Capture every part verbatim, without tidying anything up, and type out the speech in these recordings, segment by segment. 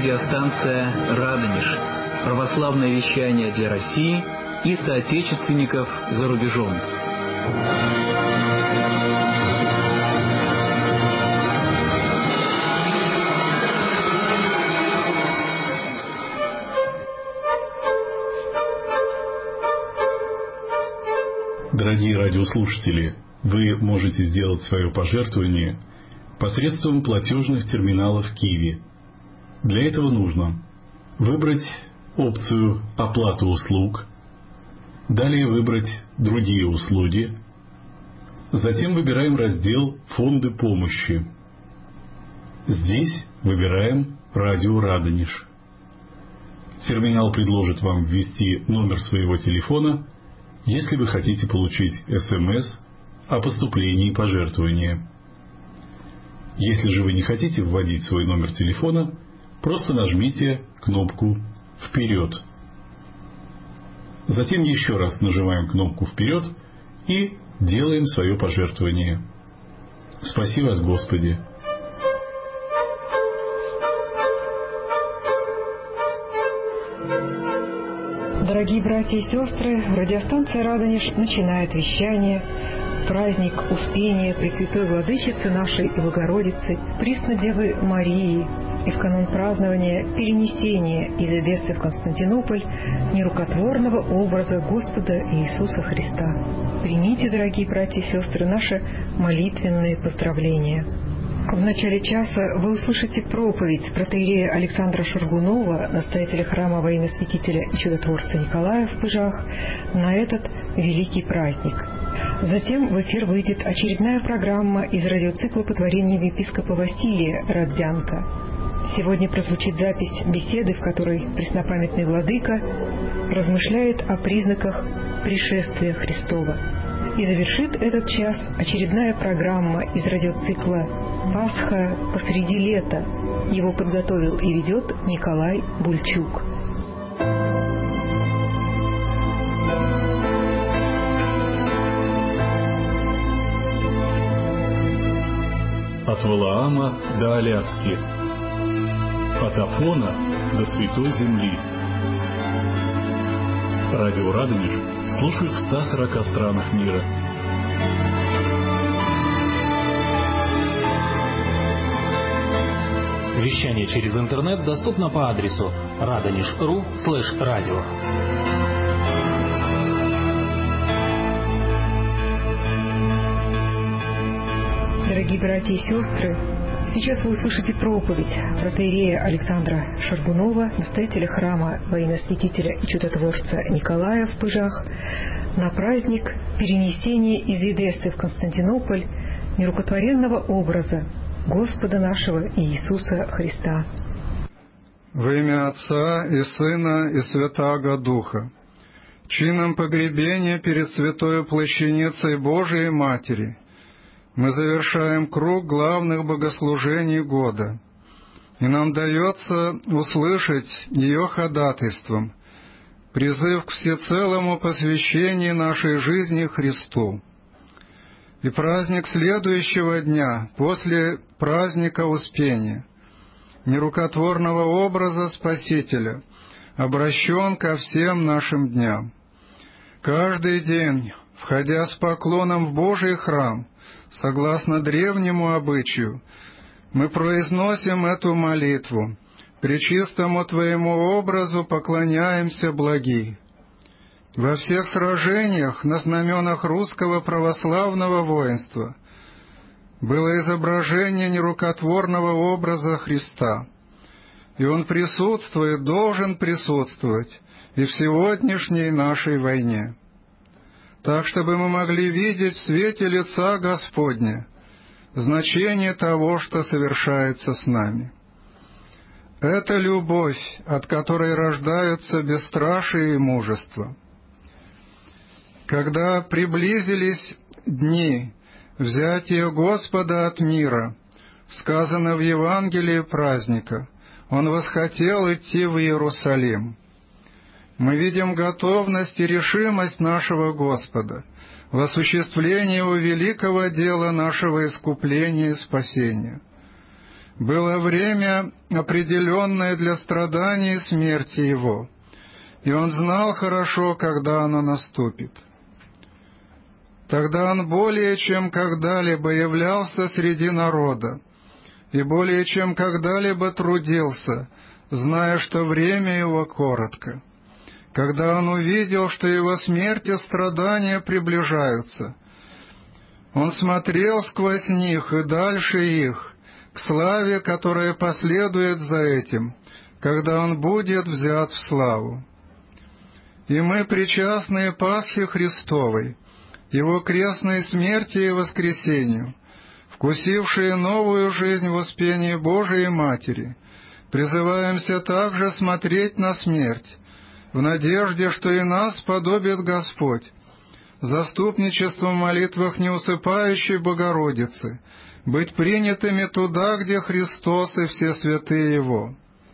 радиостанция «Радонеж». Православное вещание для России и соотечественников за рубежом. Дорогие радиослушатели, вы можете сделать свое пожертвование посредством платежных терминалов Киви. Для этого нужно выбрать опцию «Оплата услуг», далее выбрать «Другие услуги», затем выбираем раздел «Фонды помощи». Здесь выбираем «Радио Радонеж». Терминал предложит вам ввести номер своего телефона, если вы хотите получить СМС о поступлении пожертвования. Если же вы не хотите вводить свой номер телефона, просто нажмите кнопку «Вперед». Затем еще раз нажимаем кнопку «Вперед» и делаем свое пожертвование. Спаси вас, Господи! Дорогие братья и сестры, радиостанция «Радонеж» начинает вещание. Праздник Успения Пресвятой Владычицы нашей и Богородицы, Преснодевы Марии, и в канун празднования перенесения из Эдессы в Константинополь нерукотворного образа Господа Иисуса Христа. Примите, дорогие братья и сестры, наши молитвенные поздравления. В начале часа вы услышите проповедь протоиерея Александра Шаргунова, настоятеля храма во имя святителя и чудотворца Николая в Пыжах, на этот великий праздник. Затем в эфир выйдет очередная программа из радиоцикла по творениям епископа Василия Родзянко. Сегодня прозвучит запись беседы, в которой преснопамятный владыка размышляет о признаках пришествия Христова. И завершит этот час очередная программа из радиоцикла «Пасха посреди лета». Его подготовил и ведет Николай Бульчук. От Валаама до Аляски, от Афона до Святой Земли. Радио Радонеж слушают в ста сорока странах мира. Вещание через интернет доступно по адресу радонеж точка ру слэш радио. Дорогие братья и сестры, сейчас вы услышите проповедь протоиерея Александра Шаргунова, настоятеля храма во имя святителя и чудотворца Николая в Пыжах, на праздник перенесения из Эдессы в Константинополь нерукотворенного образа Господа нашего Иисуса Христа. Во имя Отца и Сына и Святаго Духа, чином погребения перед Святою Плащаницей Божией Матери, мы завершаем круг главных богослужений года, и нам дается услышать ее ходатайством призыв к всецелому посвящению нашей жизни Христу. И праздник следующего дня, после праздника Успения, нерукотворного образа Спасителя, обращен ко всем нашим дням. Каждый день, входя с поклоном в Божий храм, согласно древнему обычаю, мы произносим эту молитву: «Пречистому Твоему образу поклоняемся, благий». Во всех сражениях на знаменах русского православного воинства было изображение нерукотворного образа Христа, и он присутствует, должен присутствовать и в сегодняшней нашей войне. Так, чтобы мы могли видеть в свете лица Господня значение того, что совершается с нами. Это любовь, от которой рождаются бесстрашие и мужество. Когда приблизились дни взятия Господа от мира, сказано в Евангелии праздника, Он восхотел идти в Иерусалим. Мы видим готовность и решимость нашего Господа в осуществлении Его великого дела нашего искупления и спасения. было время, определенное для страданий и смерти Его, и Он знал хорошо, когда оно наступит. Тогда Он более чем когда-либо являлся среди народа, и более чем когда-либо трудился, зная, что время Его коротко. Когда Он увидел, что Его смерть и страдания приближаются, Он смотрел сквозь них и дальше их, к славе, которая последует за этим, когда Он будет взят в славу. И мы, причастные Пасхе Христовой, Его крестной смерти и воскресению, вкусившие новую жизнь в успении Божией Матери, призываемся также смотреть на смерть, в надежде, что и нас подобит Господь, заступничеством в молитвах неусыпающей Богородицы, быть принятыми туда, где Христос и все святые Его.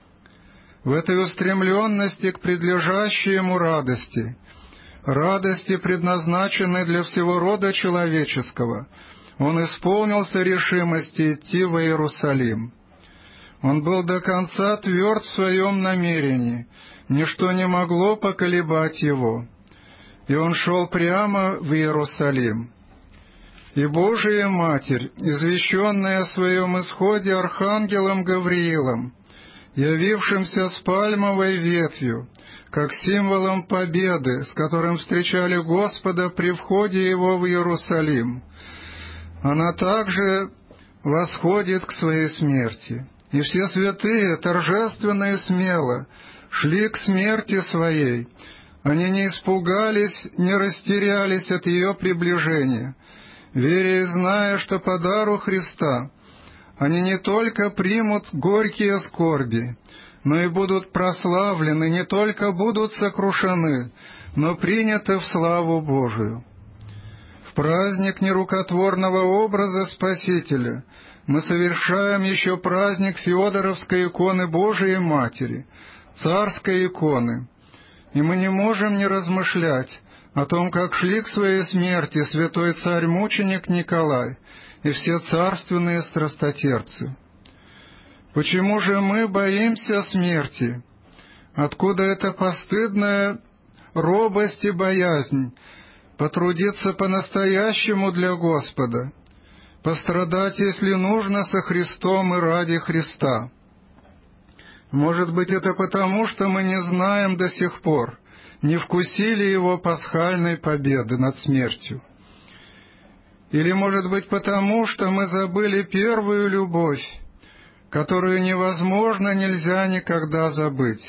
В этой устремленности к предлежащей Ему радости, радости, предназначенной для всего рода человеческого, Он исполнился решимости идти в Иерусалим. Он был до конца тверд в своем намерении, ничто не могло поколебать Его, и Он шел прямо в Иерусалим. И Божия Матерь, извещенная о своем исходе архангелом Гавриилом, явившимся с пальмовой ветвью, как символом победы, с которым встречали Господа при входе Его в Иерусалим, она также восходит к своей смерти. И все святые торжественно и смело шли к смерти своей. Они не испугались, не растерялись от ее приближения, веря и зная, что по дару Христа они не только примут горькие скорби, но и будут прославлены, не только будут сокрушены, но приняты в славу Божию. В праздник нерукотворного образа Спасителя мы совершаем еще праздник Феодоровской иконы Божией Матери, царской иконы, и мы не можем не размышлять о том, как шли к своей смерти святой царь-мученик Николай и все царственные страстотерпцы. Почему же мы боимся смерти? Откуда эта постыдная робость и боязнь потрудиться по-настоящему для Господа, пострадать, если нужно, со Христом и ради Христа? Может быть, это потому, что мы не знаем до сих пор, не вкусили Его пасхальной победы над смертью. Или, может быть, потому, что мы забыли первую любовь, которую невозможно, нельзя никогда забыть.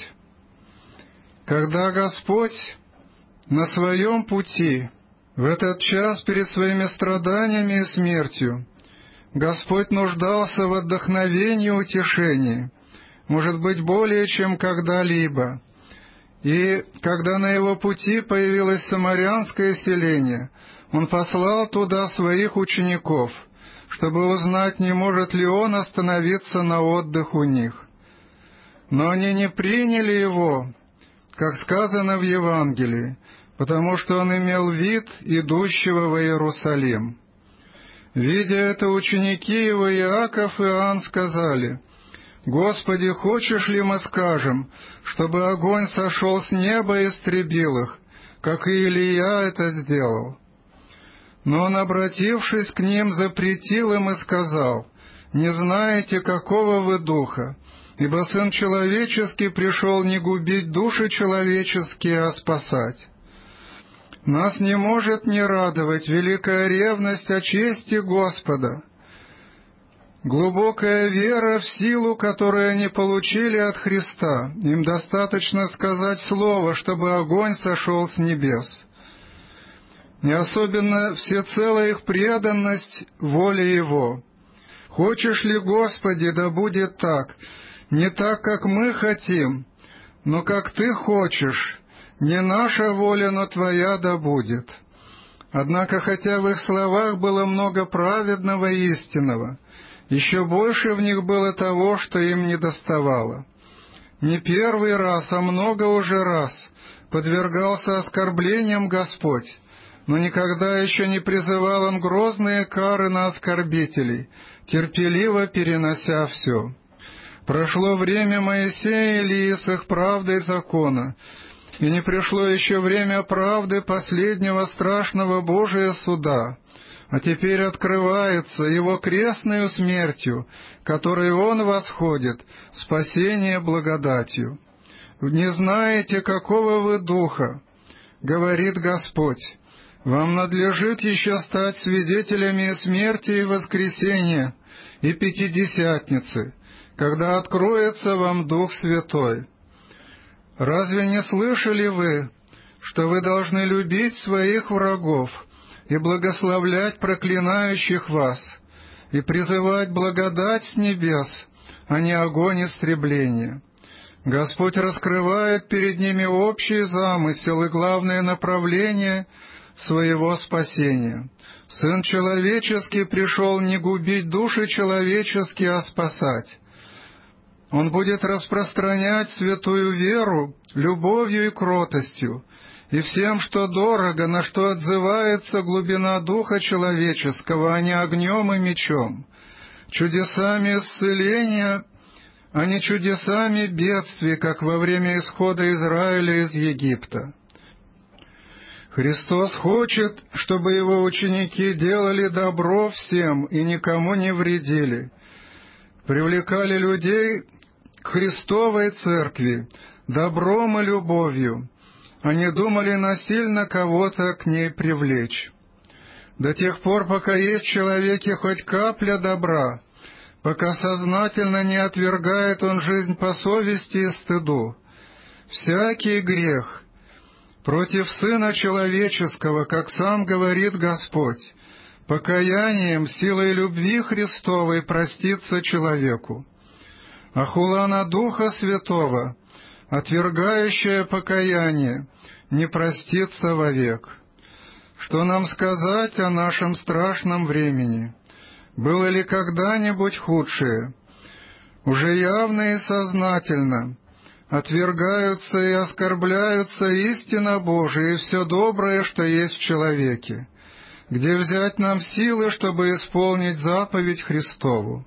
Когда Господь на своем пути, в этот час перед своими страданиями и смертью, Господь нуждался в отдохновении и утешении, может быть, более чем когда-либо. И когда на Его пути появилось самарянское селение, Он послал туда своих учеников, чтобы узнать, не может ли Он остановиться на отдых у них. Но они не приняли Его, как сказано в Евангелии, потому что Он имел вид идущего в Иерусалим. Видя это, ученики Его Иаков и Иоанн сказали: «Господи, хочешь ли мы скажем, чтобы огонь сошел с неба и истребил их, как и Илия это сделал?» Но Он, обратившись к ним, запретил им и сказал: «Не знаете, какого вы духа, ибо Сын Человеческий пришел не губить души человеческие, а спасать». Нас не может не радовать великая ревность о чести Господа, глубокая вера в силу, которую они получили от Христа. Им достаточно сказать слово, чтобы огонь сошел с небес. И особенно всецелая их преданность воле Его. «Хочешь ли, Господи, да будет так, не так, как мы хотим, но как Ты хочешь, не наша воля, но Твоя да будет». Однако, хотя в их словах было много праведного и истинного, еще больше в них было того, что им недоставало. Не первый раз, а много уже раз подвергался оскорблениям Господь, но никогда еще не призывал Он грозные кары на оскорбителей, терпеливо перенося все. Прошло время Моисея и Илии с их правдой закона, и не пришло еще время правды последнего страшного Божия суда, а теперь открывается Его крестною смертью, которой Он восходит, спасение благодатью. Не знаете, какого вы духа, говорит Господь. Вам надлежит еще стать свидетелями смерти и воскресения, и Пятидесятницы, когда откроется вам Дух Святой. Разве не слышали вы, что вы должны любить своих врагов и благословлять проклинающих вас, и призывать благодать с небес, а не огонь истребления? Господь раскрывает перед ними общий замысел и главное направление своего спасения. Сын человеческий пришел не губить души человеческие, а спасать. Он будет распространять святую веру любовью и кротостью, и всем, что дорого, на что отзывается глубина духа человеческого, а не огнем и мечом, чудесами исцеления, а не чудесами бедствий, как во время исхода Израиля из Египта. Христос хочет, чтобы Его ученики делали добро всем и никому не вредили, привлекали людей к Христовой Церкви добром и любовью, а не думали насильно кого-то к ней привлечь. До тех пор, пока есть в человеке хоть капля добра, пока сознательно не отвергает он жизнь по совести и стыду, всякий грех против Сына Человеческого, как сам говорит Господь, покаянием, силой любви Христовой простится человеку. А хула на Духа Святого, отвергающая покаяние, не простится вовек. Что нам сказать о нашем страшном времени? Было ли когда-нибудь худшее? Уже явно и сознательно отвергаются и оскорбляются истина Божия и все доброе, что есть в человеке. Где взять нам силы, чтобы исполнить заповедь Христову?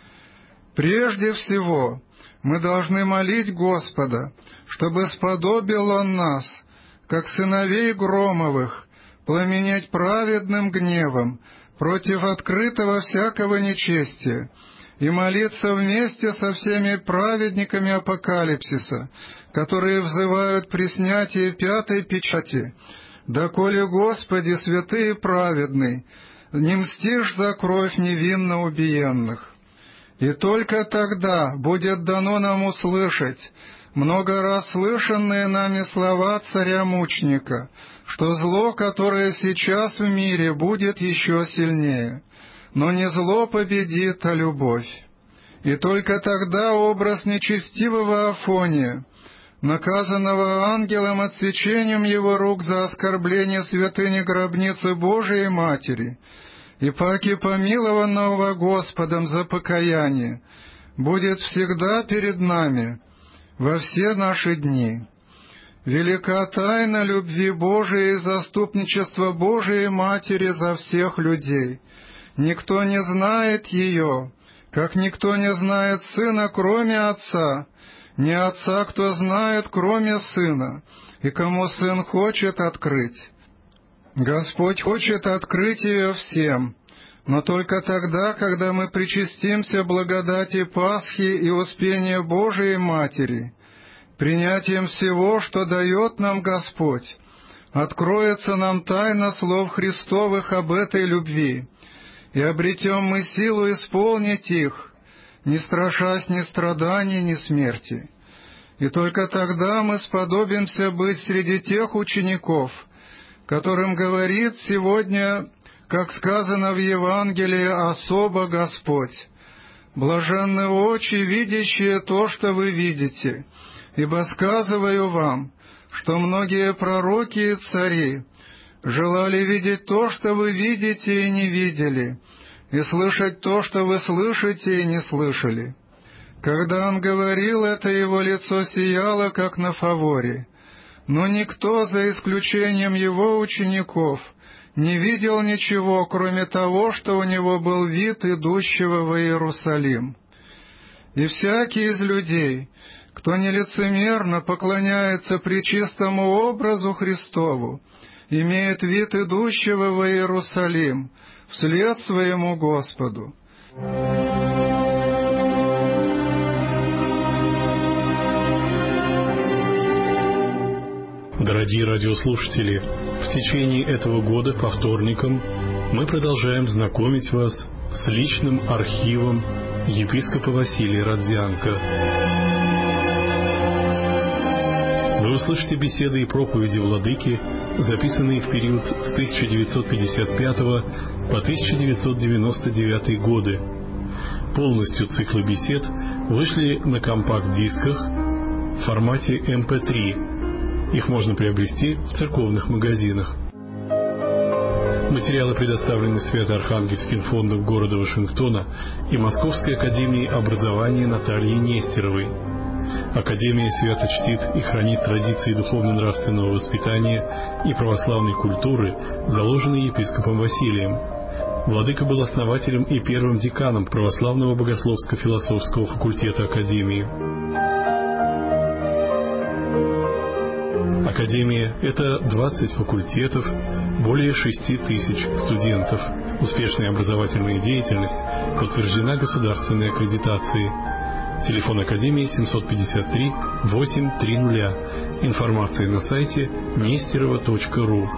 Прежде всего, мы должны молить Господа, чтобы сподобил Он нас, как сыновей Громовых, пламенеть праведным гневом против открытого всякого нечестия, и молиться вместе со всеми праведниками апокалипсиса, которые взывают при снятии пятой печати: «Доколе, Господи, святый и праведный, не мстишь за кровь невинно убиенных». И только тогда будет дано нам услышать много раз слышанные нами слова царя-мученика, что зло, которое сейчас в мире, будет еще сильнее. Но не зло победит, а любовь. И только тогда образ нечестивого Афония, наказанного ангелом отсечением его рук за оскорбление святыни гробницы Божией Матери, и паки помилованного Господом за покаяние, будет всегда перед нами во все наши дни. Велика тайна любви Божией и заступничества Божией Матери за всех людей. Никто не знает ее, как никто не знает Сына, кроме Отца, не Отца, кто знает, кроме Сына, и кому Сын хочет открыть. Господь хочет открыть ее всем, но только тогда, когда мы причастимся благодати Пасхи и Успения Божией Матери, принятием всего, что дает нам Господь, откроется нам тайна слов Христовых об этой любви, и обретем мы силу исполнить их, не страшась ни страданий, ни смерти. И только тогда мы сподобимся быть среди тех учеников, которым говорит сегодня, как сказано в Евангелии, особо Господь: «Блаженны очи, видящие то, что вы видите, ибо сказываю вам, что многие пророки и цари желали видеть то, что вы видите и не видели, и слышать то, что вы слышите и не слышали». Когда он говорил это, его лицо сияло, как на фаворе. Но никто, за исключением его учеников, не видел ничего, кроме того, что у него был вид идущего в Иерусалим. И всякий из людей, кто нелицемерно поклоняется пречистому образу Христову, имеет вид идущего в Иерусалим вслед своему Господу. Дорогие радиослушатели, в течение этого года по вторникам мы продолжаем знакомить вас с личным архивом епископа Василия Родзянко. Вы услышите беседы и проповеди владыки, записанные в период с тысяча девятьсот пятьдесят пятого по тысяча девятьсот девяносто девятый годы. Полностью циклы бесед вышли на компакт-дисках в формате эм пэ три. Их можно приобрести в церковных магазинах. Материалы предоставлены Свято-Архангельским фондом города Вашингтона и Московской академией образования Натальи Нестеровой. Академия свято чтит и хранит традиции духовно-нравственного воспитания и православной культуры, заложенные епископом Василием. Владыка был основателем и первым деканом православного богословско-философского факультета Академии. Академия – это двадцать факультетов, более шести тысяч студентов. Успешная образовательная деятельность подтверждена государственной аккредитацией. Телефон Академии семьсот пятьдесят три восемь тридцать. Информация на сайте нестерова точка ру.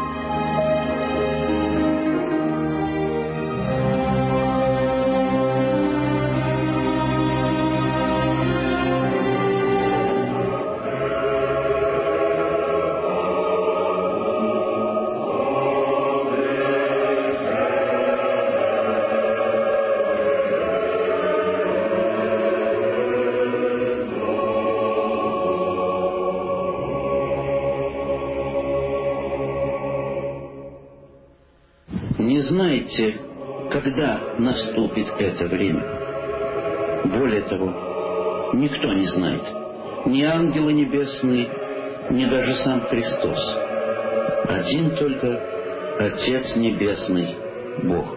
Не знаете, когда наступит это время. Более того, никто не знает, ни ангелы небесные, ни даже сам Христос. Один только Отец Небесный, Бог.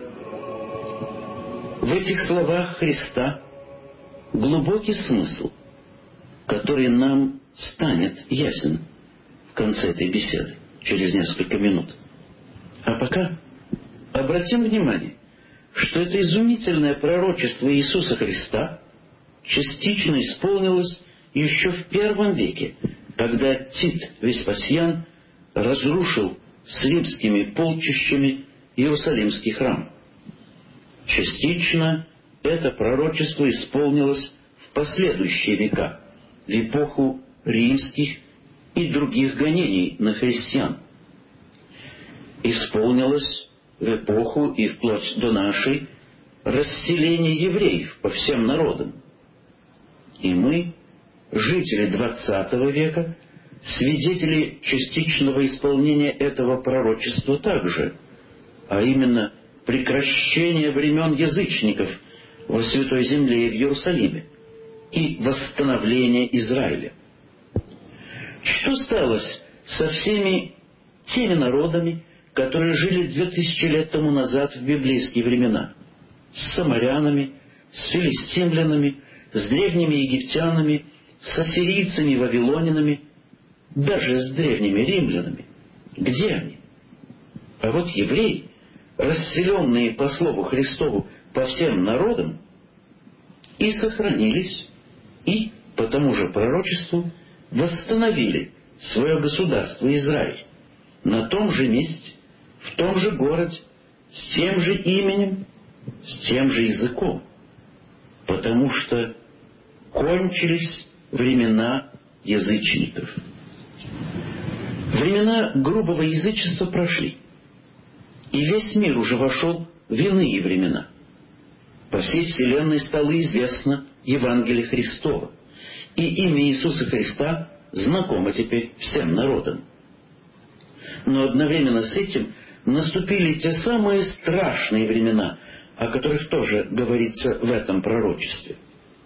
В этих словах Христа глубокий смысл, который нам станет ясен в конце этой беседы, через несколько минут. А пока обратим внимание, что это изумительное пророчество Иисуса Христа частично исполнилось еще в первом веке, когда Тит Веспасиан разрушил с римскими полчищами Иерусалимский храм. Частично это пророчество исполнилось в последующие века, в эпоху римских и других гонений на христиан. Исполнилось в эпоху и вплоть до нашей расселения евреев по всем народам. И мы, жители двадцатого века, свидетели частичного исполнения этого пророчества также, а именно прекращения времен язычников во Святой Земле и в Иерусалиме и восстановления Израиля. Что сталось со всеми теми народами, которые жили две тысячи лет тому назад в библейские времена? С самарянами, с филистимлянами, с древними египтянами, с ассирийцами, вавилонянами, даже с древними римлянами. Где они? А вот евреи, расселенные по слову Христову по всем народам, и сохранились, и по тому же пророчеству восстановили свое государство Израиль на том же месте, в том же городе, с тем же именем, с тем же языком, потому что кончились времена язычников. Времена грубого язычества прошли, и весь мир уже вошел в иные времена. По всей вселенной стало известно Евангелие Христово, и имя Иисуса Христа знакомо теперь всем народам. Но одновременно с этим наступили те самые страшные времена, о которых тоже говорится в этом пророчестве.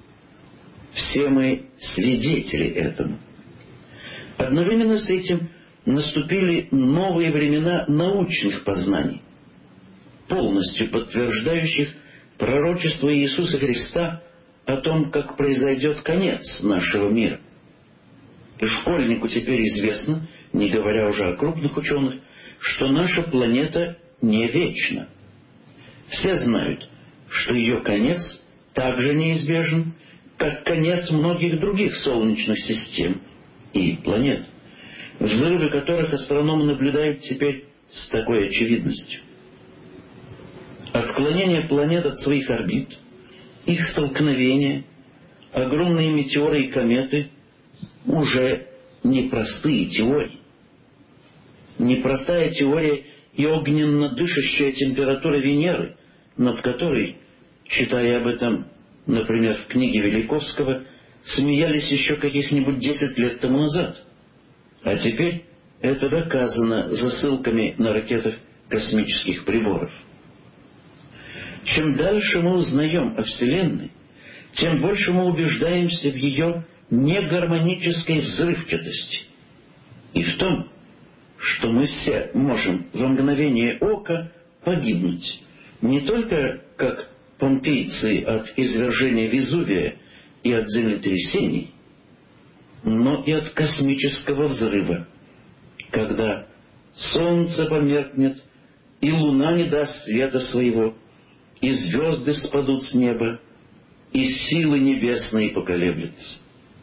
Все мы свидетели этому. Одновременно с этим наступили новые времена научных познаний, полностью подтверждающих пророчество Иисуса Христа о том, как произойдет конец нашего мира. И школьнику теперь известно, не говоря уже о крупных ученых, что наша планета не вечна. Все знают, что ее конец также неизбежен, как конец многих других солнечных систем и планет, взрывы которых астрономы наблюдают теперь с такой очевидностью. Отклонение планет от своих орбит, их столкновения, огромные метеоры и кометы уже непростые теории. Непростая теория и огненно дышащая температура Венеры, над которой, читая об этом, например, в книге Великовского, смеялись еще каких-нибудь десять лет тому назад. А теперь это доказано засылками на ракетах космических приборов. Чем дальше мы узнаем о Вселенной, тем больше мы убеждаемся в ее негармонической взрывчатости и в том, что мы все можем во мгновение ока погибнуть, не только как помпейцы от извержения Везувия и от землетрясений, но и от космического взрыва, когда солнце померкнет, и луна не даст света своего, и звезды спадут с неба, и силы небесные поколеблются.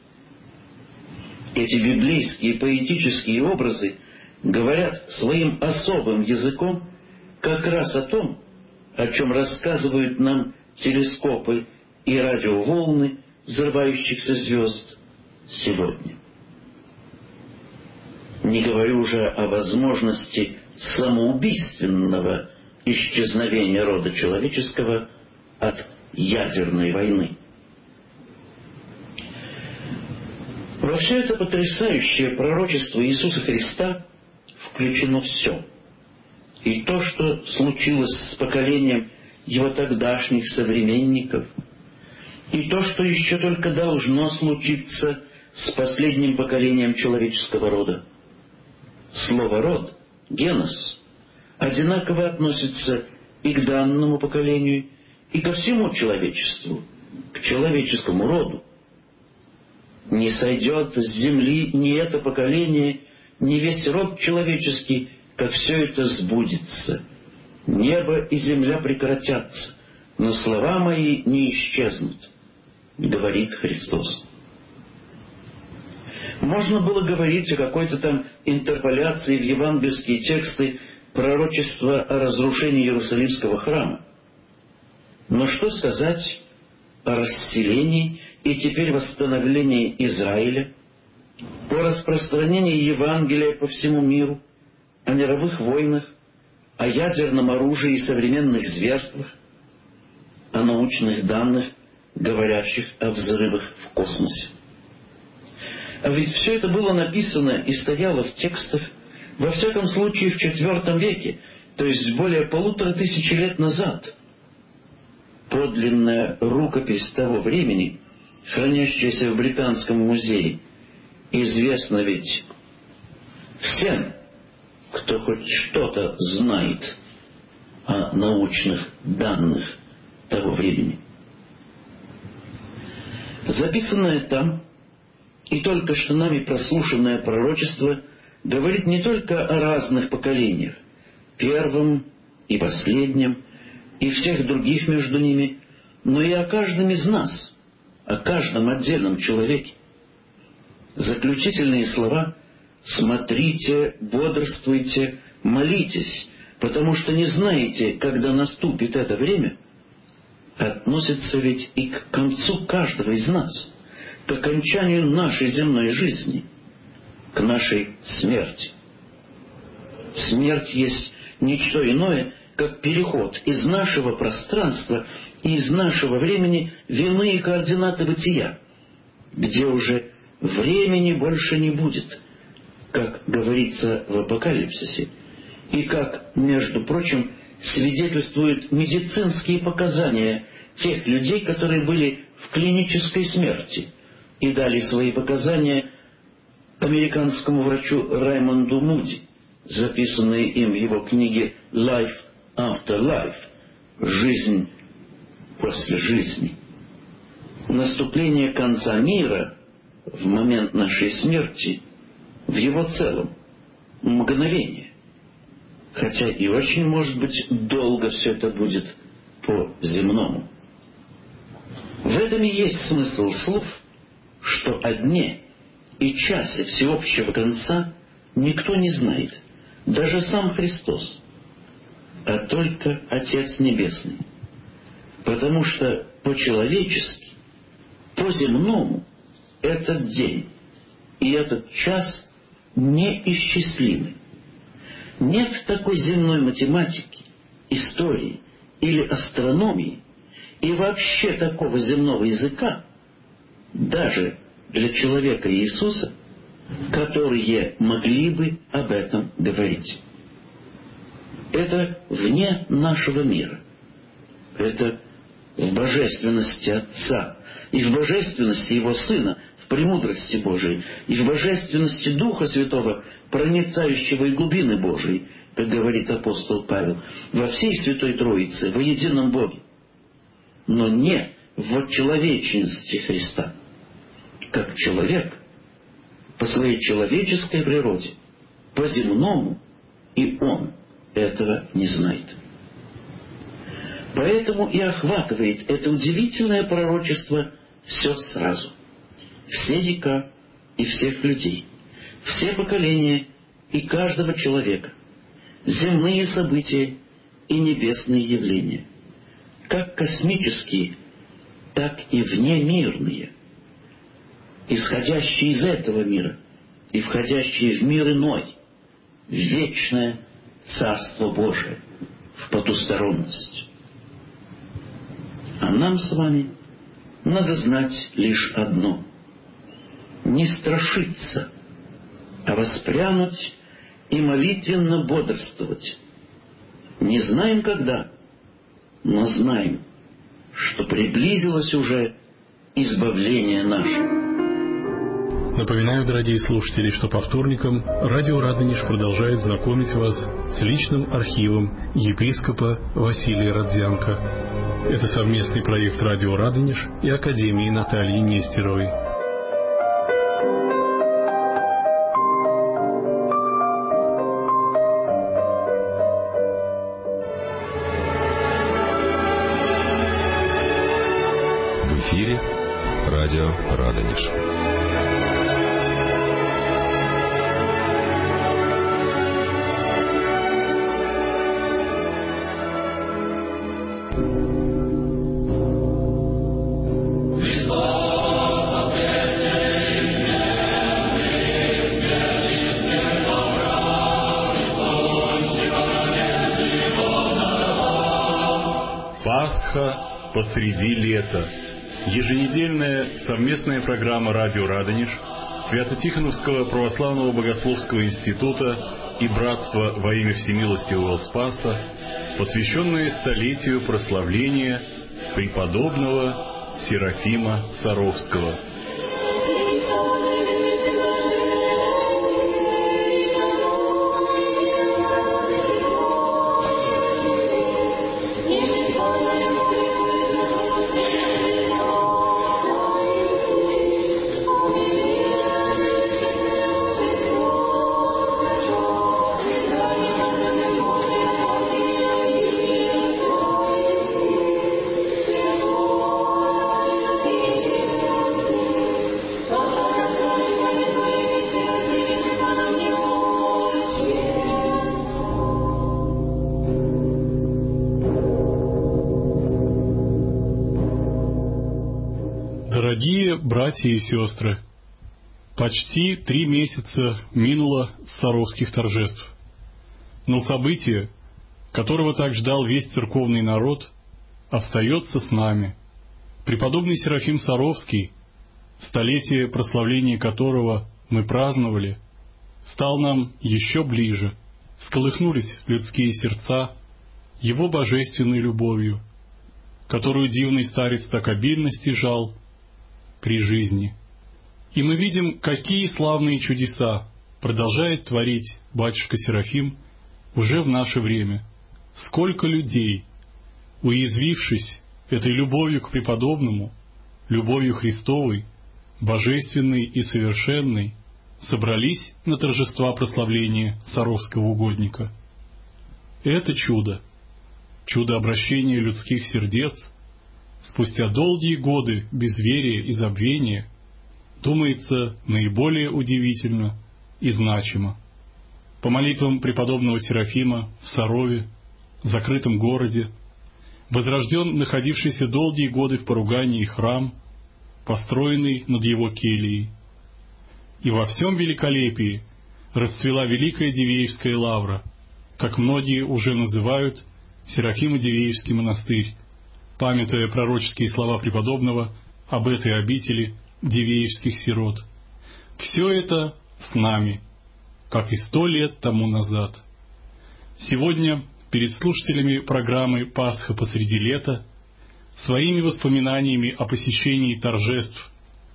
Эти библейские поэтические образы говорят своим особым языком как раз о том, о чем рассказывают нам телескопы и радиоволны взрывающихся звезд сегодня. Не говорю уже о возможности самоубийственного исчезновения рода человеческого от ядерной войны. Во все это потрясающее пророчество Иисуса Христа включено все. И то, что случилось с поколением его тогдашних современников, и то, что еще только должно случиться с последним поколением человеческого рода. Слово «род», «генос», одинаково относится и к данному поколению, и ко всему человечеству, к человеческому роду. Не сойдет с земли ни это поколение, ни весь род человеческий, как все это сбудется. Небо и земля прекратятся, но слова мои не исчезнут, говорит Христос. Можно было говорить о какой-то там интерполяции в евангельские тексты пророчества о разрушении Иерусалимского храма. Но что сказать о расселении и теперь восстановлении Израиля, о распространении Евангелия по всему миру, о мировых войнах, о ядерном оружии и современных зверствах, о научных данных, говорящих о взрывах в космосе? А ведь все это было написано и стояло в текстах, во всяком случае, в четвертом веке, то есть более полутора тысячи лет назад. Подлинная рукопись того времени, хранящаяся в Британском музее, известна ведь всем, кто хоть что-то знает о научных данных того времени. Записанное там и только что нами прослушанное пророчество говорит не только о разных поколениях, первом и последнем, и всех других между ними, но и о каждом из нас, о каждом отдельном человеке. Заключительные слова «Смотрите, бодрствуйте, молитесь, потому что не знаете, когда наступит это время», относятся ведь и к концу каждого из нас, к окончанию нашей земной жизни, к нашей смерти. Смерть есть ничто иное, как переход из нашего пространства и из нашего времени в иные координаты бытия, где уже времени больше не будет, как говорится в Апокалипсисе, и как, между прочим, свидетельствуют медицинские показания тех людей, которые были в клинической смерти и дали свои показания американскому врачу Раймонду Муди, записанные им в его книге «Life After Life» – «Жизнь после жизни». Наступление конца мира в момент нашей смерти в его целом мгновение, хотя и очень, может быть, долго все это будет по-земному. В этом и есть смысл слов, что о дне и часе всеобщего конца никто не знает, даже сам Христос, а только Отец Небесный, потому что по-человечески, по-земному этот день и этот час неисчислимы. Нет такой земной математики, истории или астрономии и вообще такого земного языка, даже для человека Иисуса, которые могли бы об этом говорить. Это вне нашего мира. Это в божественности Отца и в божественности Его Сына, в премудрости Божией и в божественности Духа Святого, проницающего и глубины Божией, как говорит апостол Павел, во всей Святой Троице, во едином Боге, но не в человечности Христа. Как человек, по своей человеческой природе, по-земному, и Он этого не знает. Поэтому и охватывает это удивительное пророчество все сразу. Все века и всех людей, все поколения и каждого человека, земные события и небесные явления, как космические, так и внемирные, исходящие из этого мира и входящие в мир иной, в вечное Царство Божие, в потусторонность. А нам с вами надо знать лишь одно — не страшиться, а воспрянуть и молитвенно бодрствовать. Не знаем когда, но знаем, что приблизилось уже избавление наше. Напоминаю, дорогие слушатели, что по вторникам радио Радонеж продолжает знакомить вас с личным архивом епископа Василия Родзянко. Это совместный проект радио Радонеж и Академии Натальи Нестеровой. В эфире радио Радонеж. Пасха посреди лета. Еженедельная совместная программа «Радио Радонеж», Свято-Тихоновского православного богословского института и Братства во имя Всемилостивого Спаса, посвященная столетию прославления преподобного Серафима Саровского. Дорогие братья и сестры, почти три месяца минуло с Саровских торжеств, но событие, которого так ждал весь церковный народ, остается с нами. Преподобный Серафим Саровский, столетие прославления которого мы праздновали, стал нам еще ближе, всколыхнулись людские сердца его божественной любовью, которую дивный старец так обильно стяжал при жизни. И мы видим, какие славные чудеса продолжает творить батюшка Серафим уже в наше время. Сколько людей, уязвившись этой любовью к преподобному, любовью Христовой, божественной и совершенной, собрались на торжества прославления Саровского угодника. Это чудо, чудо обращения людских сердец, спустя долгие годы безверия и забвения, думается, наиболее удивительно и значимо. По молитвам преподобного Серафима в Сарове, закрытом городе, возрожден находившийся долгие годы в поругании храм, построенный над его кельей. И во всем великолепии расцвела великая Дивеевская лавра, как многие уже называют Серафимо-Дивеевский монастырь, памятуя пророческие слова преподобного об этой обители дивеевских сирот. Все это с нами, как и сто лет тому назад. Сегодня перед слушателями программы «Пасха посреди лета» своими воспоминаниями о посещении торжеств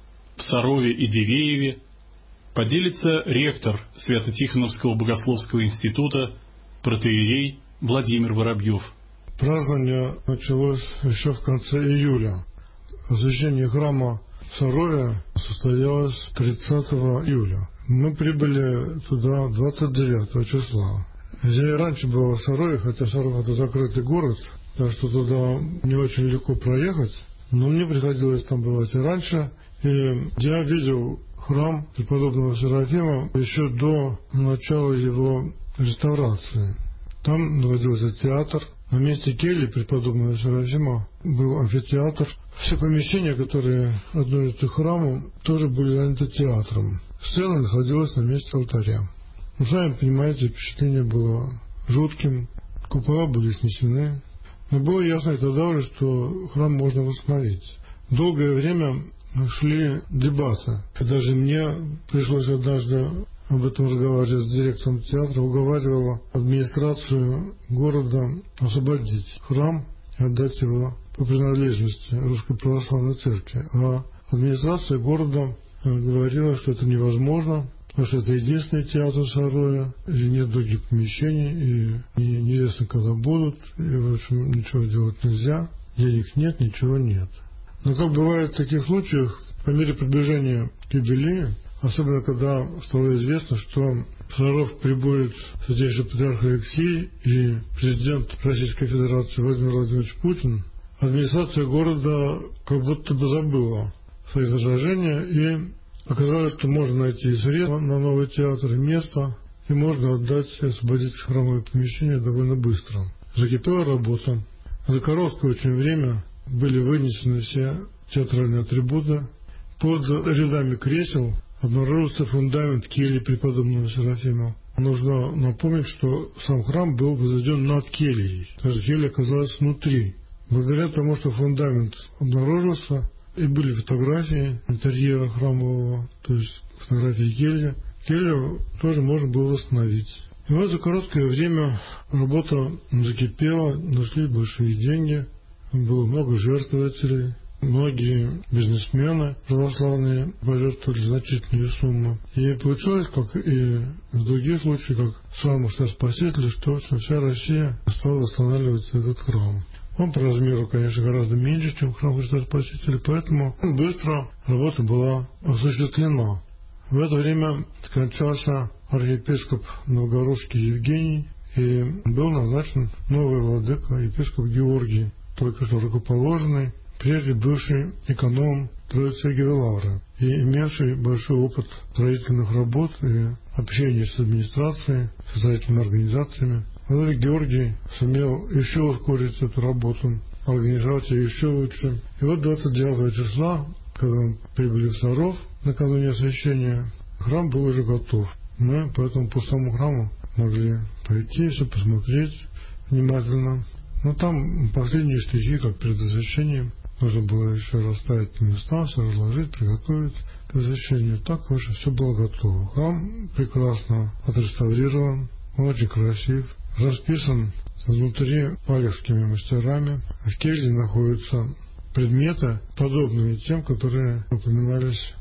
в Сарове и Дивееве поделится ректор Свято-Тихоновского богословского института протоиерей Владимир Воробьев. Празднование началось еще в конце июля. Освящение храма в Сарове состоялось тридцатого июля. Мы прибыли туда двадцать девятого числа. Я и раньше был в Сарове, хотя Саров — это закрытый город, так что туда не очень легко проехать, но мне приходилось там бывать и раньше. И я видел храм преподобного Серафима еще до начала его реставрации. Там находился театр. На месте кельи преподобного Серафима был амфитеатр. Все помещения, которые относятся к храму, тоже были заняты театром. Сцена находилась на месте алтаря. Ну, сами понимаете, впечатление было жутким. Купола были снесены. Но было ясно и тогда уже, что храм можно восстановить. Долгое время шли дебаты. И даже мне пришлось однажды об этом разговаривать с директором театра, уговаривала администрацию города освободить храм и отдать его по принадлежности Русской Православной Церкви. А администрация города говорила, что это невозможно, потому что это единственный театр в Сарове, и нет других помещений, и неизвестно, когда будут, и, в общем, ничего делать нельзя, денег нет, ничего нет. Но, как бывает в таких случаях, по мере приближения к юбилею, особенно когда стало известно, что в Саров прибудет святейший патриарх Алексий и президент Российской Федерации Владимир Владимирович Путин, администрация города как будто бы забыла свои возражения, и оказалось, что можно найти средства на новый театр, и место, и можно отдать и освободить храмовое помещение довольно быстро. Закипела работа. За короткое очень время были вынесены все театральные атрибуты. Под рядами кресел обнаружился фундамент кельи преподобного Серафима. Нужно напомнить, что сам храм был возведен над кельей, то есть келья оказалась внутри. Благодаря тому, что фундамент обнаружился, и были фотографии интерьера храмового, то есть фотографии кельи, келью тоже можно было восстановить. И вот за короткое время работа закипела, нашли большие деньги, было много жертвователей. Многие бизнесмены православные пожертвовали значительные суммы. И получилось, как и в других случаях, как с храмом Спасителя, что вся Россия стала восстанавливать этот храм. Он по размеру, конечно, гораздо меньше, чем храм Христа Спасителя, поэтому быстро работа была осуществлена. В это время скончался архиепископ Новгородский Евгений, и был назначен новый владыка, епископ Георгий, только что рукоположенный, прежде бывший эконом Троицы-Сергиевой Лавры и имевший большой опыт строительных работ и общения с администрацией, с строительными организациями. Владыка Георгий сумел еще ускорить эту работу, организовать ее еще лучше. И вот двадцать девятого числа, когда мы прибыли в Саров, накануне освящения, храм был уже готов. Мы по этому пустому храму могли пойти, все посмотреть внимательно. Но там последние штрихи, как перед освящением, нужно было еще расставить места, все разложить, приготовить к освящению. Так, в общем, все было готово. Храм прекрасно отреставрирован, он очень красив, расписан внутри палевскими мастерами. В келье находятся предметы, подобные тем, которые упоминались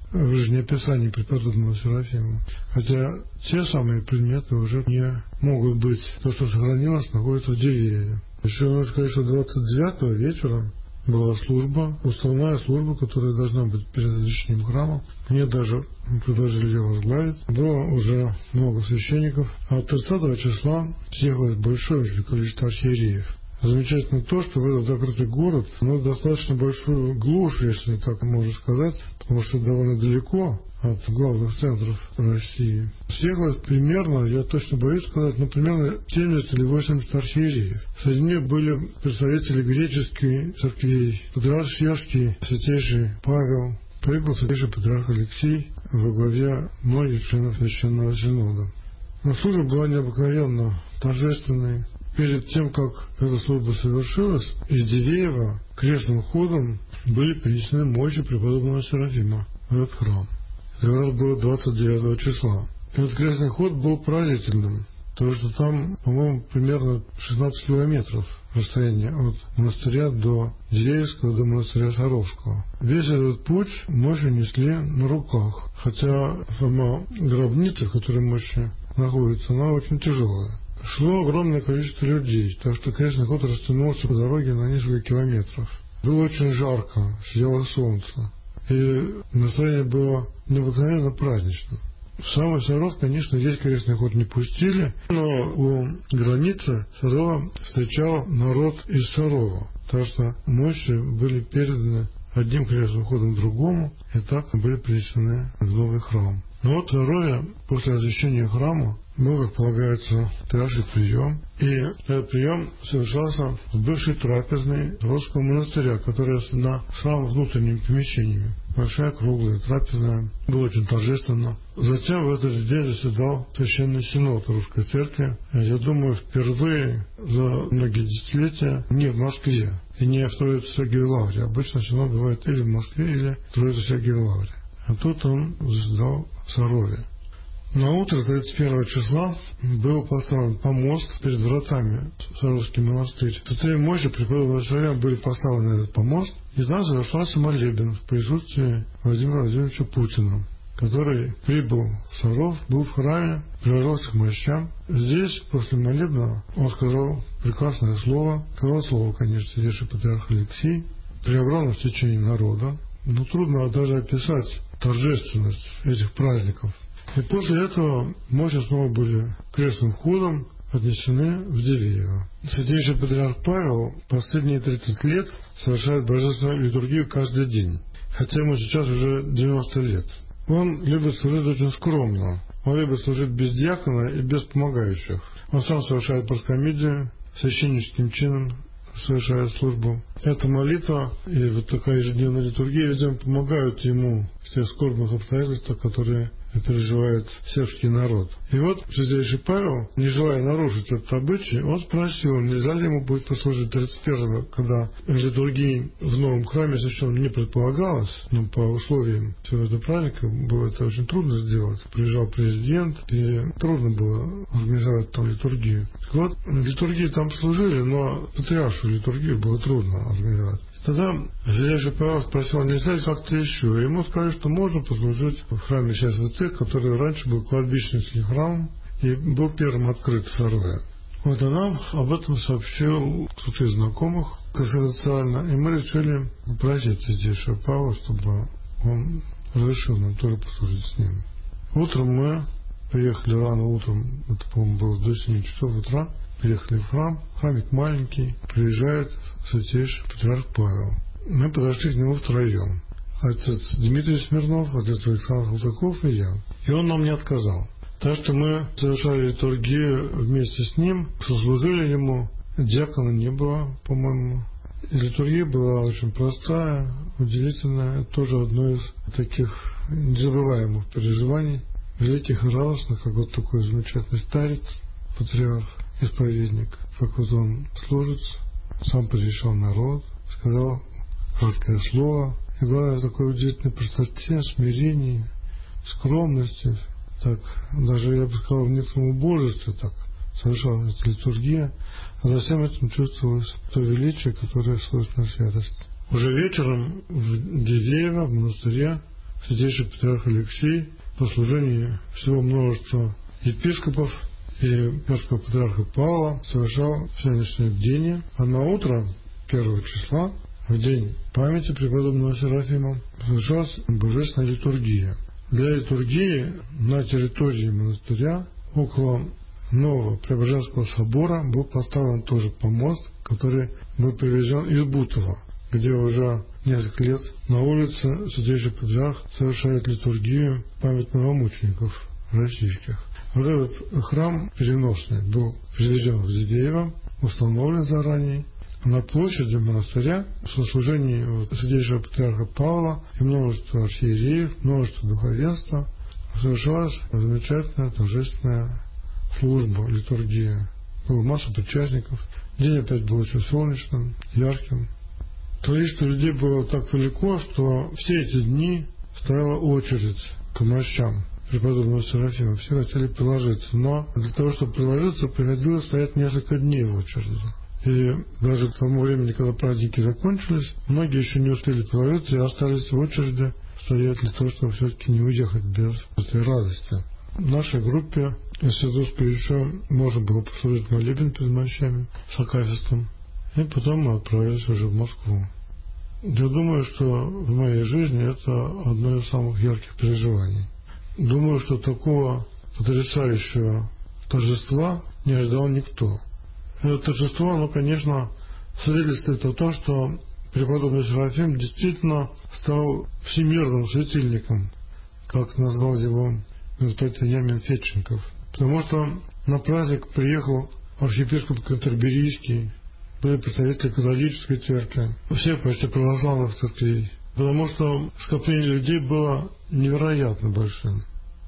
в жизнеописании преподобного Серафима. Хотя те самые предметы уже не могут быть. То, что сохранилось, находится в Дивееве. Еще нужно сказать, что двадцать девятого вечером была служба, уставная служба, которая должна быть перед лишним храмом. Мне даже предложили ее возглавить. Было уже много священников. А тридцатого числа съехалось большое количество архиереев. Замечательно то, что в этот закрытый город, ну, достаточно большую глушь, если так можно сказать, потому что довольно далеко от главных центров России. Съехалось примерно, я точно боюсь сказать, ну, примерно семьдесят или восемьдесят архиереев. Среди них были представители греческих церквей, патриарх Севский, святейший Павел, прибыл святейший патриарх Алексей во главе многих членов Священного Синода. Но служба была необыкновенно торжественной. Перед тем, как эта служба совершилась, из Дивеева крестным ходом были принесены мощи преподобного Серафима в этот храм. Это как раз было двадцать девятого числа. Этот крестный ход был поразительным, потому что там, по-моему, примерно шестнадцать километров расстояние от монастыря до Дивеевского, до монастыря Саровского. Весь этот путь мощи несли на руках, хотя сама гробница, в которой мощи находится, она очень тяжелая. Шло огромное количество людей, так что крестный ход растянулся по дороге на несколько километров. Было очень жарко, сияло солнце, и настроение было необыкновенно праздничным. В самый Саров, конечно, весь крестный ход не пустили, но у границы Сарова встречал народ из Сарова, так что мощи были переданы одним крестным ходом другому, и так были принесены в новый храм. Но вот в Сарове, после освящения храма, был, как полагается, пирожный прием. И этот прием совершался в бывшей трапезной Русского монастыря, которая на самом внутреннем помещении. Большая, круглая, трапезная. Было очень торжественно. Затем в этот же день заседал Священный Синод Русской Церкви. Я думаю, впервые за многие десятилетия не в Москве и не в Троице-Сергиевой Лавре. Обычно Синод бывает или в Москве, или в Троице-Сергиевой Лавре. А тут он заседал в Сарове. На утро тридцать первого числа был поставлен помост перед вратами в Саровский монастырь. Святые мощи преподобного Серафима были поставлены на этот помост, и там совершался молебен в присутствии Владимира Владимировича Путина, который прибыл в Саров, был в храме, приложился к мощам. Здесь, после молебна, он сказал прекрасное слово, сказал слово, конечно, святейший патриарх Алексей, при огромном стечении народа. Но трудно даже описать торжественность этих праздников. И после этого мощи снова были крестным ходом отнесены в Дивеево. Святейший патриарх Павел последние тридцать лет совершает божественную литургию каждый день, хотя ему сейчас уже девяносто лет. Он любит служить очень скромно. Он любит служить без диакона и без помогающих. Он сам совершает проскомидию, священническим чином совершает службу. Эта молитва и вот такая ежедневная литургия, видимо, помогают ему в тех скорбных обстоятельствах, которые переживает сербский народ. И вот святейший Павел, не желая нарушить этот обычай, он спросил, нельзя ли ему будет послужить тридцать первого, когда литургии в новом храме совершенно не предполагалось, но по условиям всего этого праздника было это очень трудно сделать. Приезжал президент, и трудно было организовать там литургию. Так вот, литургии там служили, но патриаршую литургию было трудно организовать. Тогда святейший Павел спросил, нельзя ли как-то еще? И ему сказали, что можно послужить в храме Всех Святых, который раньше был кладбищенским храмом и был первым открыт в Сарове. Вот она об этом сообщил кто-то из знакомых конфиденциально, и мы решили попросить святейшего Павла, чтобы он разрешил нам тоже послужить с ним. Утром мы приехали рано утром, это, по-моему, было до семи часов утра, приехали в храм, храмик маленький, приезжает святейший патриарх Павел. Мы подошли к нему втроем. Отец Дмитрий Смирнов, отец Александр Салтыков и я. И он нам не отказал. Так что мы совершали литургию вместе с ним, сослужили ему. Диакона не было, по-моему. И литургия была очень простая, удивительная. Тоже одно из таких незабываемых переживаний, великих и радостных, как вот такой замечательный старец, патриарх, исповедник, как вот он служит, сам посвящал народ, сказал краткое слово, и главное, в такой удивительной простоте, смирении, скромности, так, даже, я бы сказал, в некотором убожестве так совершалась эта литургия, а за всем этим чувствовалось то величие, которое свойственно святости. Уже вечером в Дивеево, в монастыре, святейший патриарх Алексей по служению всего множества епископов и перского патриарха Павла совершал всеночное бдение, а на утро первого числа, в день памяти преподобного Серафима, совершалась божественная литургия. Для литургии на территории монастыря около нового Преображенского собора был поставлен тоже помост, который был привезен из Бутова, где уже несколько лет на улице святейший патриарх совершает литургию память новомучеников российских. Вот этот храм переносный был привезен в Зидеево, установлен заранее. На площади монастыря в сослужении вот, святейшего патриарха Павла и множество архиереев, множество духовенства совершалась замечательная торжественная служба, литургия. Было масса причастников. День опять был очень солнечным, ярким. Количество людей было так велико, что все эти дни стояла очередь к мощам преподобного Серафима. Все хотели приложиться, но для того, чтобы приложиться, приходилось стоять несколько дней в очереди. И даже к тому времени, когда праздники закончились, многие еще не успели приложиться и остались в очереди стоять для того, чтобы все-таки не уехать без этой радости. В нашей группе институтской еще можно было послужить молебен перед мощами с акафистом. И потом мы отправились уже в Москву. Я думаю, что в моей жизни это одно из самых ярких переживаний. Думаю, что такого потрясающего торжества не ожидал никто. Это торжество, оно, конечно, свидетельствует о том, что преподобный Серафим действительно стал всемирным светильником, как назвал его митрополит Вениамин Федченков. Потому что на праздник приехал архиепископ Кантерберийский, были представители католической церкви, всех почти православных церквей, потому что скопление людей было невероятно большим.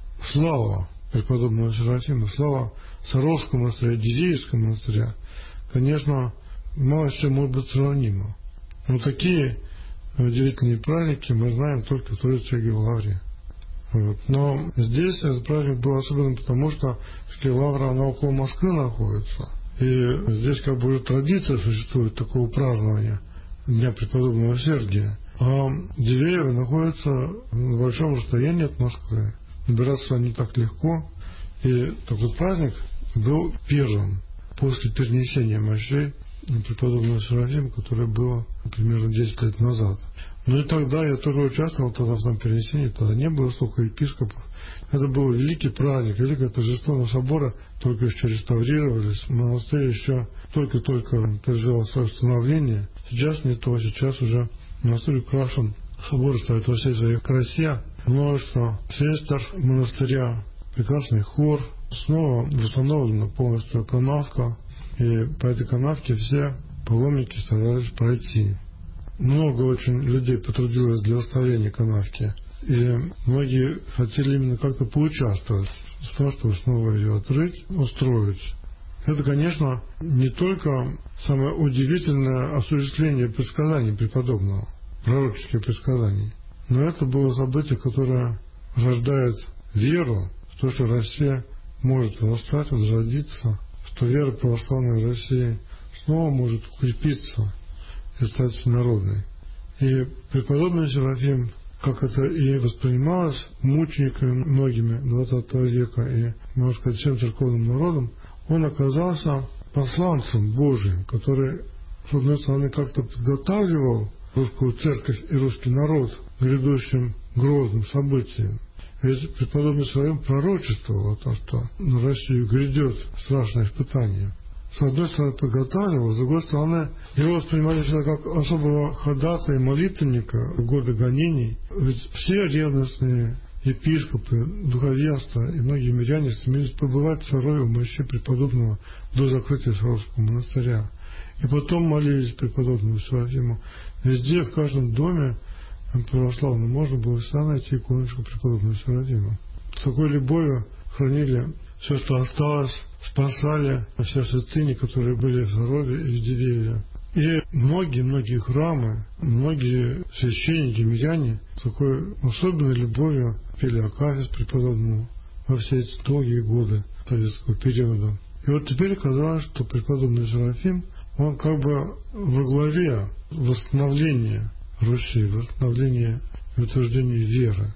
Слава преподобного Серафима, слава Саровского монастыря, Дизеевского монастыря, конечно, мало с чем может быть сравнимо. Но такие удивительные праздники мы знаем только в Троице Лавре. Вот. Но здесь этот праздник был особенным, потому что Лавра, она около Москвы находится. И здесь как бы уже традиция существует такого празднования Дня преподобного Сергия. А Дивеево находится на большом расстоянии от Москвы. Добираться не так легко. И такой праздник был первым после перенесения мощей преподобного Серафима, которое было примерно десять лет назад. Ну и тогда я тоже участвовал тогда в том перенесении, тогда не было столько епископов. Это был великий праздник, великое торжество, но соборы только еще реставрировались, монастырь еще только-только переживал свое становление. Сейчас не то, сейчас уже монастырь украшен, собор стоит во всей своей красе, множество сестер монастыря, прекрасный хор, снова восстановлена полностью канавка, и по этой канавке все паломники старались пройти. Много очень людей потрудилось для восстановления канавки, и многие хотели именно как-то поучаствовать в том, чтобы снова ее открыть, устроить. Это, конечно, не только самое удивительное осуществление предсказаний преподобного, пророческих предсказаний, но это было событие, которое рождает веру в то, что Россия может восстать, возродиться, что вера православной России снова может укрепиться и стать всенародной. И преподобный Серафим, как это и воспринималось мучениками многими двадцатого века и, можно сказать, всем церковным народом, он оказался посланцем Божиим, который, с одной стороны, как-то подготавливал русскую церковь и русский народ к грядущим грозным событиям. Ведь преподобный Серафим пророчествовал о том, что на Россию грядет страшное испытание. С одной стороны подготавливал, с другой стороны его воспринимали всегда как особого ходатая и молитвенника в годы гонений. Ведь все ревностные епископы, духовенство и многие миряне стремились побывать в Сарове у мощей преподобного до закрытия Саровского монастыря. И потом молились преподобному Серафиму. Везде, в каждом доме православном можно было всегда найти иконочку преподобного Серафима. С такой любовью хранили все, что осталось, спасали все святыни, которые были в Сарове и в Дивееве. И многие-многие храмы, многие священники, миряне с такой особенной любовью пели акафист преподобному во все эти долгие годы советского периода. И вот теперь казалось, что преподобный Серафим, он как бы во главе восстановления Руси, восстановления и утверждения веры.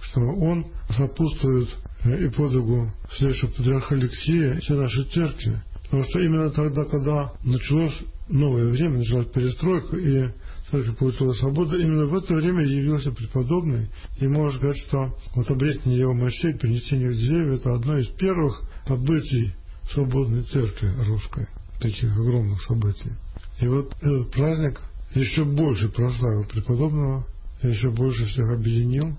что он сопутствует и подвигу следующего патриарха Алексия и всей нашей церкви. Потому что именно тогда, когда началось новое время, началась перестройка, и церковь получила свободу, именно в это время явился преподобный. И можно сказать, что вот обретение его мощей, перенесение в Дивеево — это одно из первых событий свободной церкви русской, таких огромных событий. И вот этот праздник еще больше прославил преподобного, еще больше всех объединил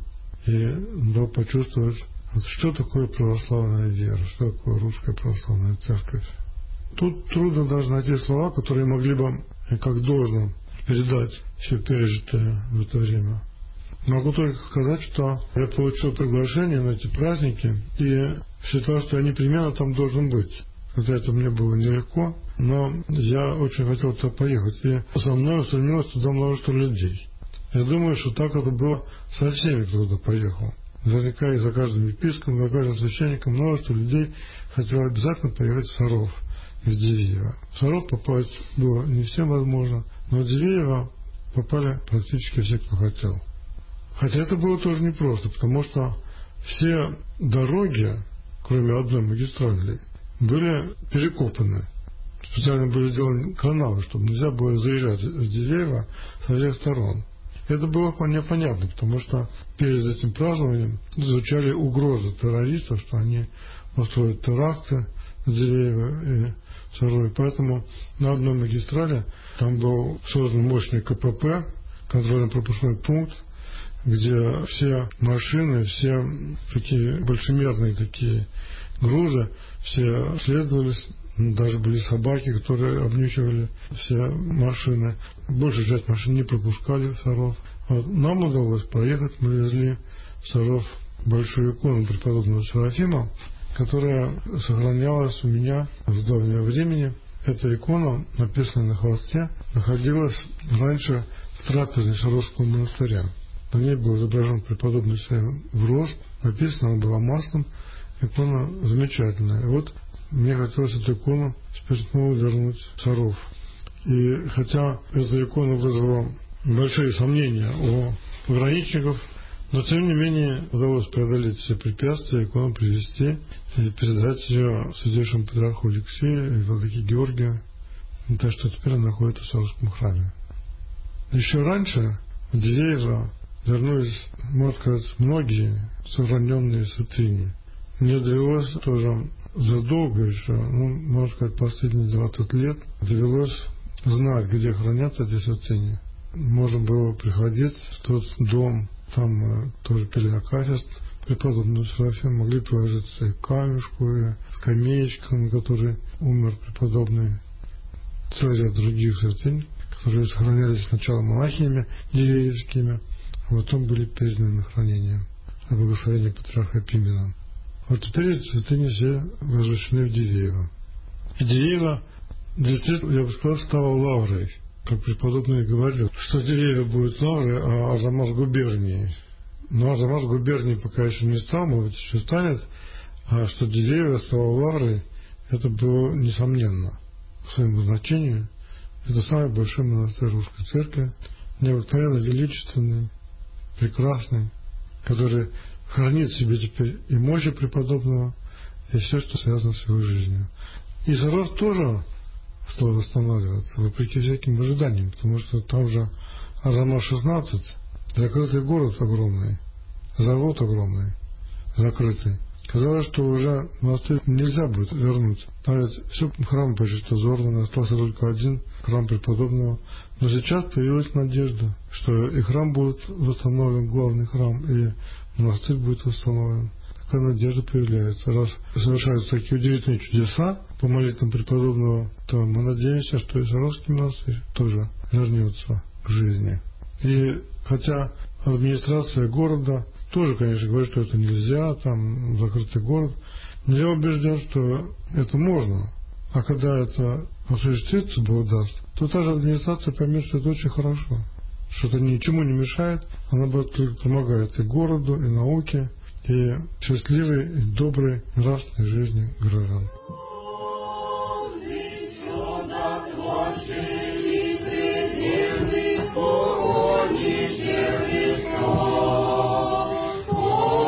и дал почувствовать, вот что такое православная вера, что такое русская православная церковь. Тут трудно даже найти слова, которые могли бы как должно передать все пережитое в это время. Могу только сказать, что я получил приглашение на эти праздники и считал, что я непременно там должен быть. Хотя это мне было нелегко, но я очень хотел туда поехать. И со мной устремилось туда множество людей. Я думаю, что так это было со всеми, кто туда поехал. Наверняка и за каждым епископом, за каждым священником множество людей хотело обязательно поехать в Саров из Дивеева. В Саров попасть было не всем возможно, но в Дивеево попали практически все, кто хотел. Хотя это было тоже непросто, потому что все дороги, кроме одной магистрали, были перекопаны. Специально были сделаны каналы, чтобы нельзя было заезжать с Дивеева со всех сторон. Это было вполне понятно, потому что перед этим празднованием звучали угрозы террористов, что они устроят теракты в Дивеево и в Сарове. Поэтому на одной магистрали там был создан мощный ка пэ пэ, контрольно-пропускной пункт, где все машины, все такие большемерные такие грузы, все следовались, даже были собаки, которые обнюхивали все машины. Большую часть машин не пропускали в Саров. Вот. Нам удалось проехать, мы везли в Саров большую икону преподобного Серафима, которая сохранялась у меня с давнего времени. Эта икона, написанная на холсте, находилась раньше в трапезной Саровского монастыря. На ней был изображен преподобный Серафим в рост, написано она была маслом. Икона замечательная. И вот мне хотелось эту икону теперь снова вернуть в Саров. И хотя эта икона вызвала большие сомнения у пограничников, но тем не менее удалось преодолеть все препятствия, икону привезти и передать ее святейшему патриарху Алексею и владыке Георгию. И так что теперь она находится в Саровском храме. Еще раньше в Дивеево вернулись, можно сказать, многие сохраненные святыни. Мне довелось тоже задолго еще, ну, можно сказать, последние двадцать лет, довелось знать, где хранятся эти святыни. Можно было приходить в тот дом, там тоже пели акафист преподобного Серафима, могли положиться и камешку, и скамеечку, на которой умер преподобный, целый ряд других святынь, которые сохранялись сначала монахинями дивеевскими, а потом были переданы на хранение на благословение патриарха Пимена. Вот теперь эти святыни все возвращены в Дивеево. И Дивеево, действительно, я бы сказал, стало лаврой. Как преподобный говорил, что Дивеево будет лаврой, а Арзамас губернией. Но Арзамас губернией пока еще не стал, может быть, еще станет. А что Дивеево стало лаврой, это было несомненно по своему значению. Это самый большой монастырь русской церкви, необыкновенно величественный, прекрасный, который хранит в себе теперь и мощи преподобного, и все, что связано с его жизнью. И Саров тоже стал восстанавливаться, вопреки всяким ожиданиям, потому что там же Арзамас шестнадцать, закрытый город огромный, завод огромный, закрытый. Казалось, что уже монастырь нельзя будет вернуть. Там ведь все храмы почти взорваны, остался только один храм преподобного. Но сейчас появилась надежда, что и храм будет восстановлен, главный храм, и монастырь будет восстановлен. Такая надежда появляется. Раз совершаются такие удивительные чудеса по молитвам преподобного, то мы надеемся, что и Саровский монастырь тоже вернется к жизни. И хотя администрация города тоже, конечно, говорит, что это нельзя, там закрытый город, но я убежден, что это можно. А когда это осуществится, Бог даст, то та же администрация поймет, что это очень хорошо, что это ничему не мешает, она только помогает и городу, и науке, и счастливой, и доброй, нравственной жизни граждан. Oh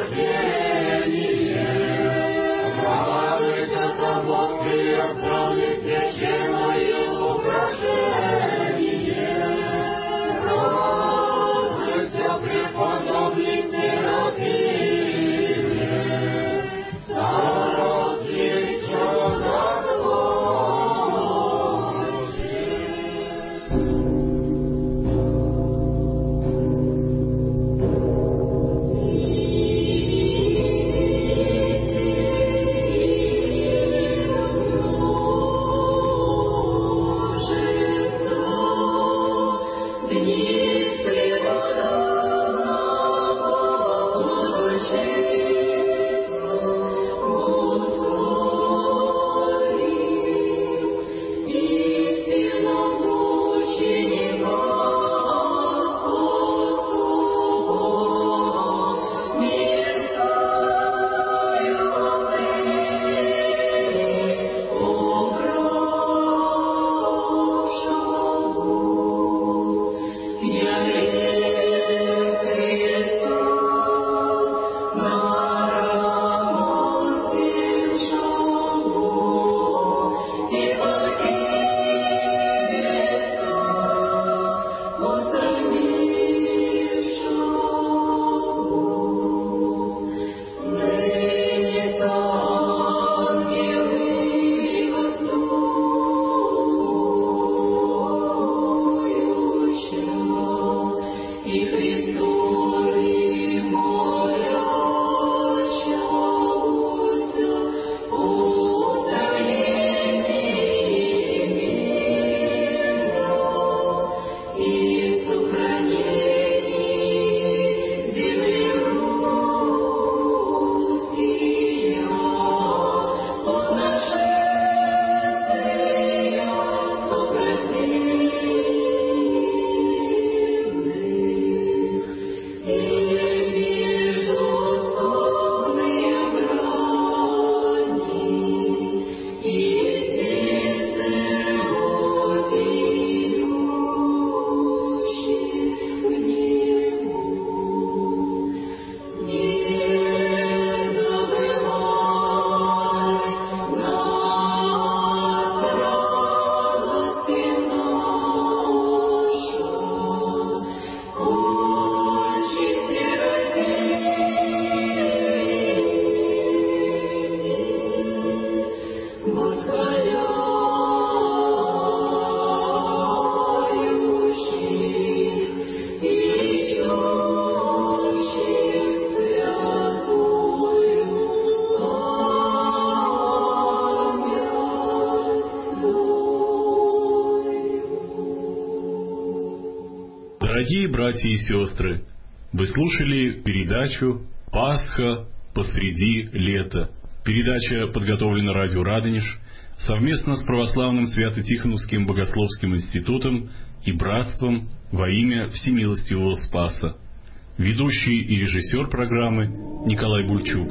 Дорогие братья и сестры, вы слушали передачу «Пасха посреди лета». Передача подготовлена радио «Радонеж» совместно с Православным Свято-Тихоновским Богословским институтом и Братством во имя Всемилостивого Спаса. Ведущий и режиссер программы Николай Бульчук.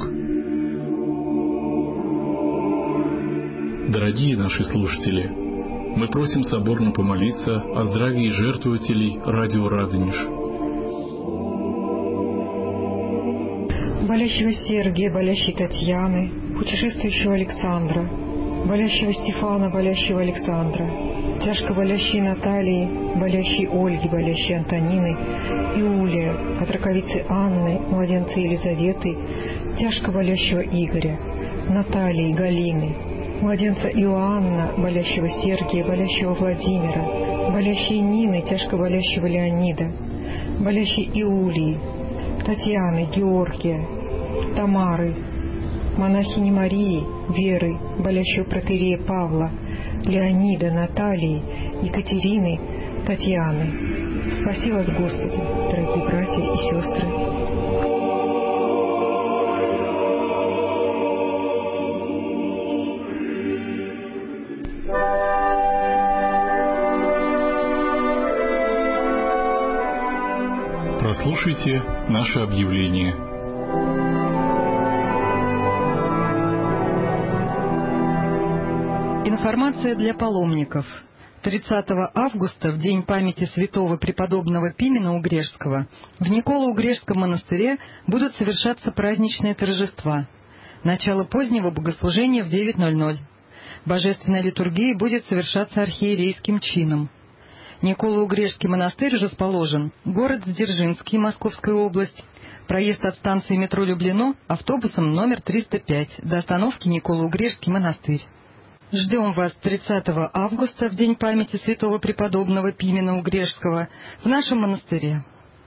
Дорогие наши слушатели, мы просим соборно помолиться о здравии жертвователей радио «Радонеж». Болящего Сергия, болящей Татьяны, путешествующего Александра, болящего Стефана, болящего Александра, тяжко болящей Натальи, болящей Ольги, болящей Антонины, Иулия, отроковицы Анны, младенца Елизаветы, тяжко болящего Игоря, Натальи, Галины, младенца Иоанна, болящего Сергия, болящего Владимира, болящей Нины, тяжко болящего Леонида, болящей Иулии, Татьяны, Георгия, Тамары, монахини Марии, Веры, болящего протоиерея Павла, Леонида, Натальи, Екатерины, Татьяны. Спаси вас, Господи, дорогие братья и сестры. Прослушайте наше объявление. Информация для паломников. тридцатого августа, в день памяти святого преподобного Пимена Угрешского, в Николо-Угрешском монастыре будут совершаться праздничные торжества. Начало позднего богослужения в девять ноль ноль. Божественная литургия будет совершаться архиерейским чином. Николо-Угрешский монастырь расположен город Дзержинский, Московская область. Проезд от станции метро Люблино автобусом номер триста пять до остановки Николо-Угрешский монастырь. Ждем вас тридцатого августа, в день памяти святого преподобного Пимена Угрешского, в нашем монастыре.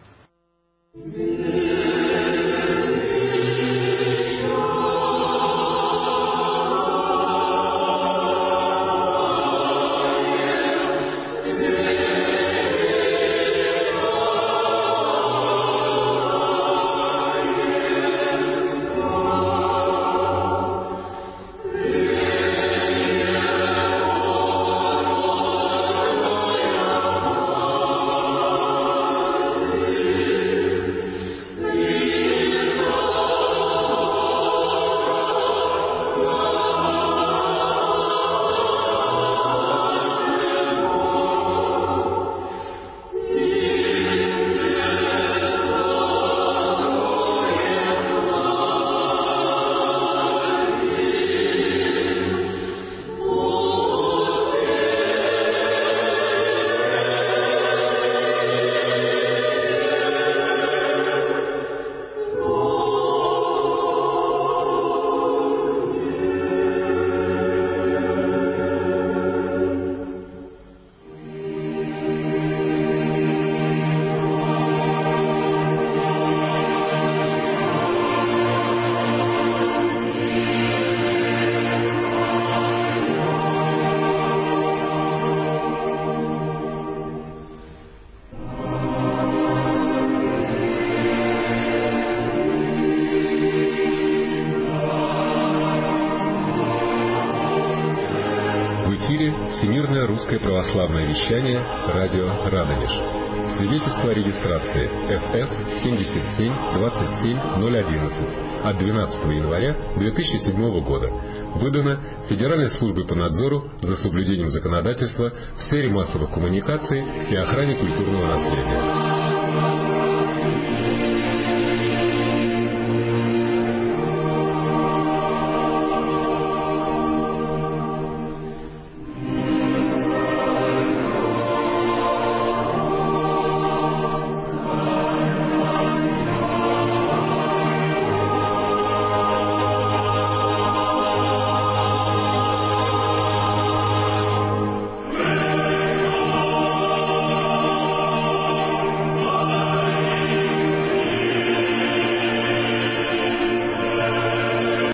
Всемирное русское православное вещание радио Радонеж. Свидетельство о регистрации эф эс семьдесят семь двадцать семь ноль одиннадцать от двенадцатого января две тысячи седьмого года. Выдано Федеральной службой по надзору за соблюдением законодательства в сфере массовых коммуникаций и охране культурного наследия.